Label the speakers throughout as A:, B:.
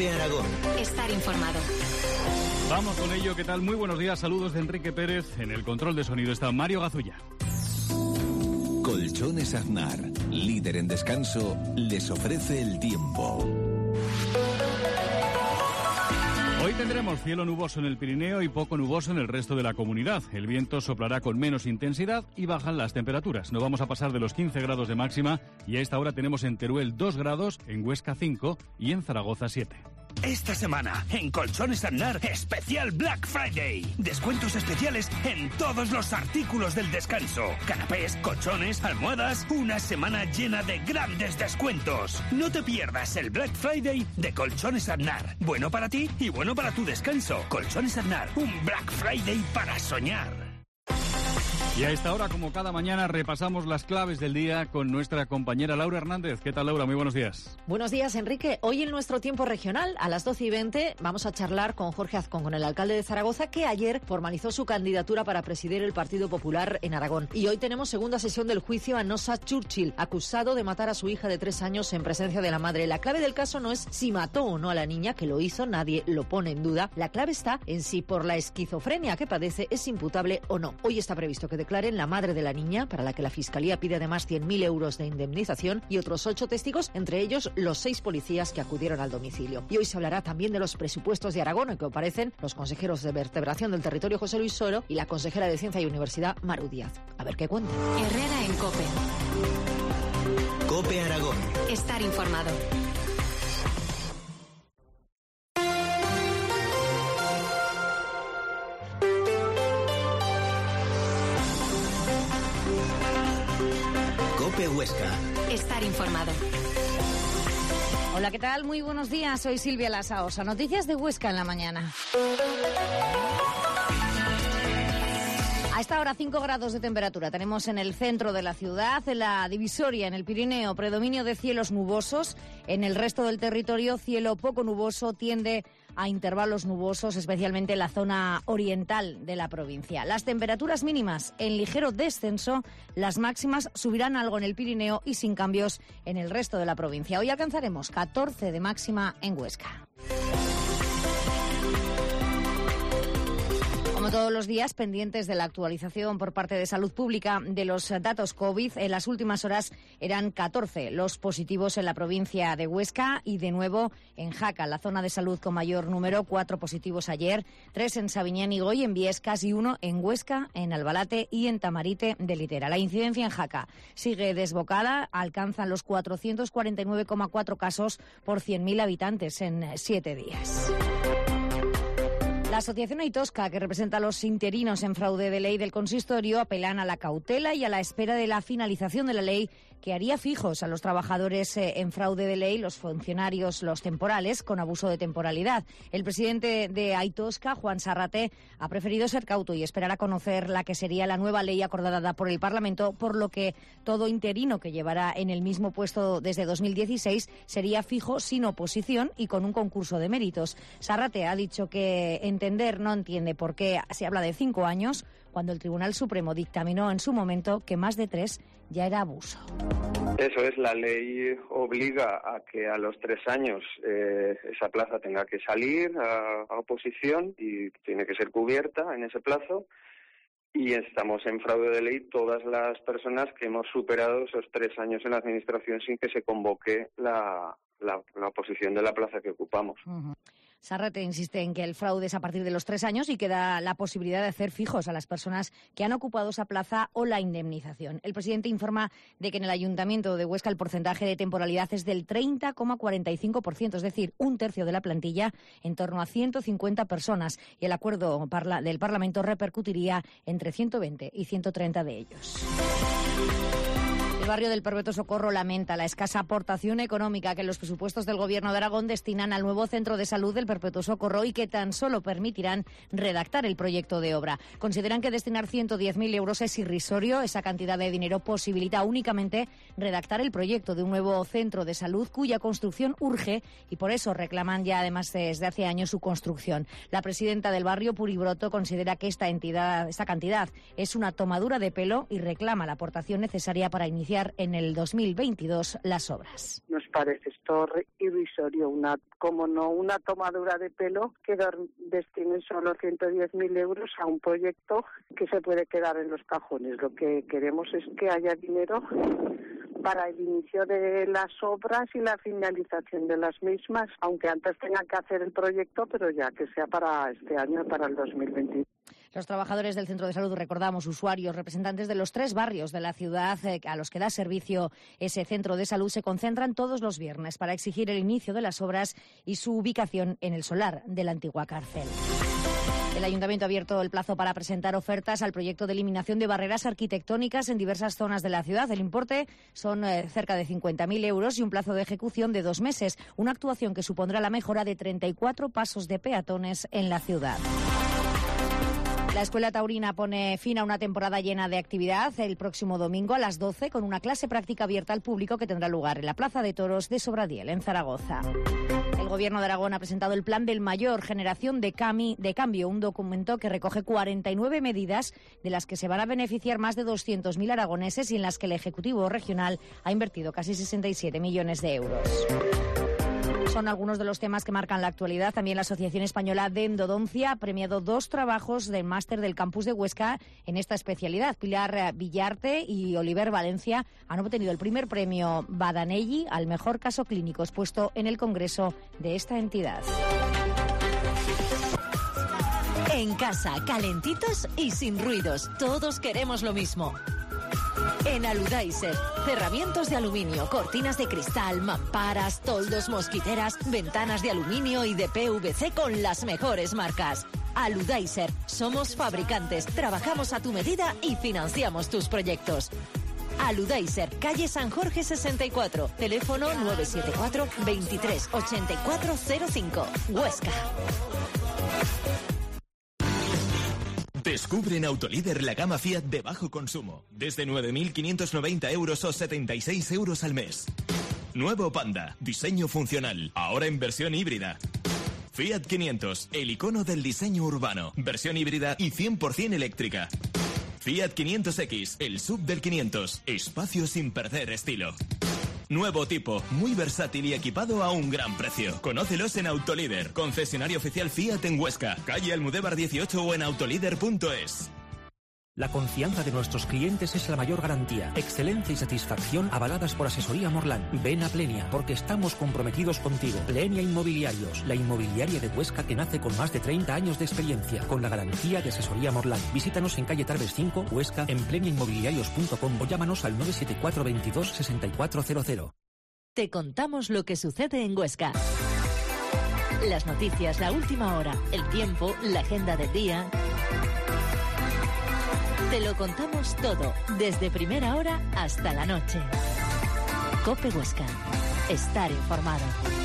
A: COPE Aragón.
B: Estar informado.
C: Vamos con ello, ¿qué tal? Muy buenos días, saludos de Enrique Pérez. En el control de sonido está Mario Gazulla.
D: Colchones Aznar, líder en descanso, les ofrece el tiempo.
C: Hoy tendremos cielo nuboso en el Pirineo y poco nuboso en el resto de la comunidad. El viento soplará con menos intensidad y bajan las temperaturas. No vamos a pasar de los 15 grados de máxima y a esta hora tenemos en Teruel 2 grados, en Huesca 5 y en Zaragoza 7.
E: Esta semana, en Colchones Aznar, especial Black Friday. Descuentos especiales en todos los artículos del descanso. Canapés, colchones, almohadas. Una semana llena de grandes descuentos. No te pierdas el Black Friday de Colchones Aznar. Bueno para ti y bueno para tu descanso. Colchones Aznar, un Black Friday para soñar.
C: Y a esta hora, como cada mañana, repasamos las claves del día con nuestra compañera Laura Hernández. ¿Qué tal, Laura? Muy buenos días.
F: Buenos días, Enrique. Hoy en nuestro tiempo regional, a las 12:20, vamos a charlar con Jorge Azcón, con el alcalde de Zaragoza, que ayer formalizó su candidatura para presidir el Partido Popular en Aragón. Y hoy tenemos segunda sesión del juicio a Nosa Churchill, acusado de matar a su hija de 3 años en presencia de la madre. La clave del caso no es si mató o no a la niña, que lo hizo, nadie lo pone en duda. La clave está en si por la esquizofrenia que padece es imputable o no. Hoy está previsto que declaren la madre de la niña, para la que la Fiscalía pide además 100.000 euros de indemnización, y otros 8 testigos, entre ellos los 6 policías que acudieron al domicilio. Y hoy se hablará también de los presupuestos de Aragón, en que comparecen los consejeros de vertebración del territorio José Luis Soro y la consejera de Ciencia y Universidad Maru Díaz. A ver qué cuenta.
B: Herrera en COPE.
A: COPE Aragón.
B: Estar informado.
A: COPE Huesca.
B: Estar informado.
G: Hola, ¿qué tal? Muy buenos días. Soy Silvia Lasaosa. Noticias de Huesca en la mañana. A esta hora 5 grados de temperatura tenemos en el centro de la ciudad, en la divisoria, en el Pirineo, predominio de cielos nubosos. En el resto del territorio, cielo poco nuboso, tiende a intervalos nubosos, especialmente en la zona oriental de la provincia. Las temperaturas mínimas en ligero descenso, las máximas subirán algo en el Pirineo y sin cambios en el resto de la provincia. Hoy alcanzaremos 14 de máxima en Huesca. Como todos los días, pendientes de la actualización por parte de Salud Pública de los datos COVID. En las últimas horas eran 14 los positivos en la provincia de Huesca y de nuevo en Jaca, la zona de salud con mayor número, 4 positivos ayer, 3 en Sabiñán y Goy, en Biescas y 1 en Huesca, en Albalate y en Tamarite de Litera. La incidencia en Jaca sigue desbocada, alcanzan los 449,4 casos por 100.000 habitantes en 7 días. La Asociación Aitosca, que representa a los interinos en fraude de ley del consistorio, apelan a la cautela y a la espera de la finalización de la ley que haría fijos a los trabajadores en fraude de ley, los funcionarios, los temporales, con abuso de temporalidad. El presidente de Aitosca, Juan Sarrate, ha preferido ser cauto y esperar a conocer la que sería la nueva ley acordada por el Parlamento, por lo que todo interino que llevará en el mismo puesto desde 2016 sería fijo sin oposición y con un concurso de méritos. Sarrate ha dicho que entender no entiende por qué se habla de 5 años cuando el Tribunal Supremo dictaminó en su momento que más de 3 ya era abuso.
H: Eso es, la ley obliga a que a los 3 años esa plaza tenga que salir a oposición y tiene que ser cubierta en ese plazo. Y estamos en fraude de ley todas las personas que hemos superado esos 3 años en la administración sin que se convoque la oposición de la plaza que ocupamos.
G: Uh-huh. Sarrate insiste en que el fraude es a partir de los 3 años y que da la posibilidad de hacer fijos a las personas que han ocupado esa plaza o la indemnización. El presidente informa de que en el Ayuntamiento de Huesca el porcentaje de temporalidad es del 30,45%, es decir, 1/3 de la plantilla, en torno a 150 personas, y el acuerdo del Parlamento repercutiría entre 120 y 130 de ellos. El barrio del Perpetuo Socorro lamenta la escasa aportación económica que los presupuestos del Gobierno de Aragón destinan al nuevo centro de salud del Perpetuo Socorro y que tan solo permitirán redactar el proyecto de obra. Consideran que destinar 110.000 euros es irrisorio. Esa cantidad de dinero posibilita únicamente redactar el proyecto de un nuevo centro de salud cuya construcción urge y por eso reclaman ya además desde hace años su construcción. La presidenta del barrio, Puri Broto, considera que esta cantidad es una tomadura de pelo y reclama la aportación necesaria para iniciar en el 2022 las obras.
I: Nos
A: parece esto irrisorio, una tomadura de pelo que destinen solo 110.000 euros a un proyecto que se puede quedar en los cajones. Lo que queremos es que haya dinero para el inicio de las obras y la finalización de las mismas, aunque antes tengan que hacer el proyecto, pero ya que sea para este año, para el 2021.
G: Los trabajadores del centro de salud, recordamos, usuarios, representantes de los 3 barrios de la ciudad a los que da servicio ese centro de salud, se concentran todos los viernes para exigir el inicio de las obras y su ubicación en el solar de la antigua cárcel. El Ayuntamiento ha abierto el plazo para presentar ofertas al proyecto de eliminación de barreras arquitectónicas en diversas zonas de la ciudad. El importe son cerca de 50.000 euros y un plazo de ejecución de 2 meses. Una actuación que supondrá la mejora de 34 pasos de peatones en la ciudad. La Escuela Taurina pone fin a una temporada llena de actividad el próximo domingo a las 12 con una clase práctica abierta al público que tendrá lugar en la Plaza de Toros de Sobradiel, en Zaragoza. El Gobierno de Aragón ha presentado el Plan del Mayor, Generación de Cambio, un documento que recoge 49 medidas de las que se van a beneficiar más de 200.000 aragoneses y en las que el Ejecutivo Regional ha invertido casi 67 millones de euros. Son algunos de los temas que marcan la actualidad. También la Asociación Española de Endodoncia ha premiado 2 trabajos del máster del campus de Huesca en esta especialidad. Pilar Villarte y Oliver Valencia han obtenido el primer premio Badanelli al mejor caso clínico expuesto en el congreso de esta entidad.
B: En casa, calentitos y sin ruidos. Todos queremos lo mismo. En Aludaiser, cerramientos de aluminio, cortinas de cristal, mamparas, toldos, mosquiteras, ventanas de aluminio y de PVC con las mejores marcas. Aludaiser, somos fabricantes, trabajamos a tu medida y financiamos tus proyectos. Aludaiser, calle San Jorge 64, teléfono 974 23 8405, Huesca.
I: Descubre en Autolíder la gama Fiat de bajo consumo, desde 9.590 euros o 76 euros al mes. Nuevo Panda, diseño funcional, ahora en versión híbrida. Fiat 500, el icono del diseño urbano, versión híbrida y 100% eléctrica. Fiat 500X, el sub del 500, espacio sin perder estilo. Nuevo tipo, muy versátil y equipado a un gran precio. Conócelos en Autolíder, concesionario oficial Fiat en Huesca, calle Almudévar 18 o en autolíder.es.
J: La confianza de nuestros clientes es la mayor garantía. Excelencia y satisfacción avaladas por Asesoría Morlán. Ven a Plenia, porque estamos comprometidos contigo. Plenia Inmobiliarios, la inmobiliaria de Huesca que nace con más de 30 años de experiencia, con la garantía de Asesoría Morlán. Visítanos en calle Tarbes 5, Huesca, en pleniainmobiliarios.com o llámanos al 974 22 6400.
B: Te contamos lo que sucede en Huesca. Las noticias, la última hora, el tiempo, la agenda del día. Te lo contamos todo, desde primera hora hasta la noche. COPE Huesca. Estar informado.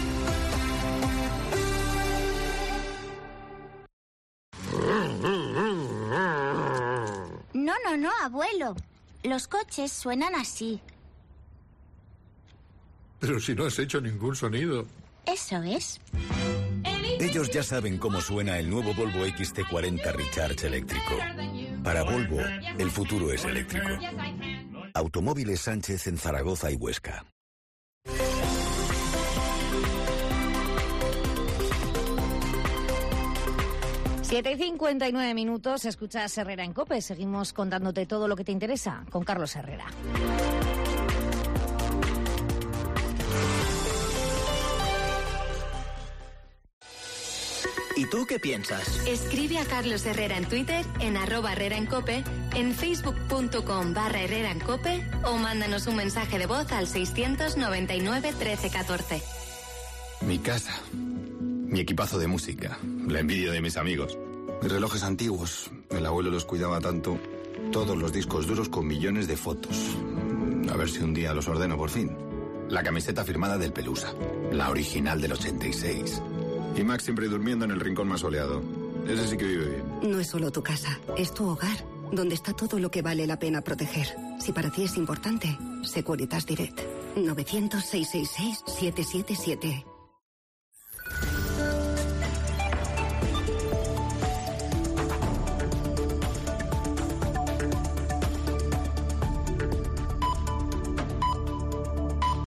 K: No, abuelo. Los coches suenan así.
L: Pero si no has hecho ningún sonido.
K: Eso es.
M: Ellos ya saben cómo suena el nuevo Volvo XC40 Recharge eléctrico. Para Volvo, el futuro es eléctrico. Automóviles Sánchez en Zaragoza y Huesca.
G: Siete y 59 minutos, escuchas Herrera en COPE. Seguimos contándote todo lo que te interesa con Carlos Herrera.
N: ¿Y tú qué piensas?
B: Escribe a Carlos Herrera en Twitter, en @Herrera en COPE, en facebook.com/Herrera en COPE o mándanos un mensaje de voz al 699 13 14.
O: Mi casa, mi equipazo de música, la envidia de mis amigos. Mis relojes antiguos, el abuelo los cuidaba tanto. Todos los discos duros con millones de fotos. A ver si un día los ordeno por fin. La camiseta firmada del Pelusa, la original del 86. Y Max siempre durmiendo en el rincón más soleado. Ese sí que vive bien.
P: No es solo tu casa, es tu hogar, donde está todo lo que vale la pena proteger. Si para ti es importante, Securitas Direct. 900-666-777.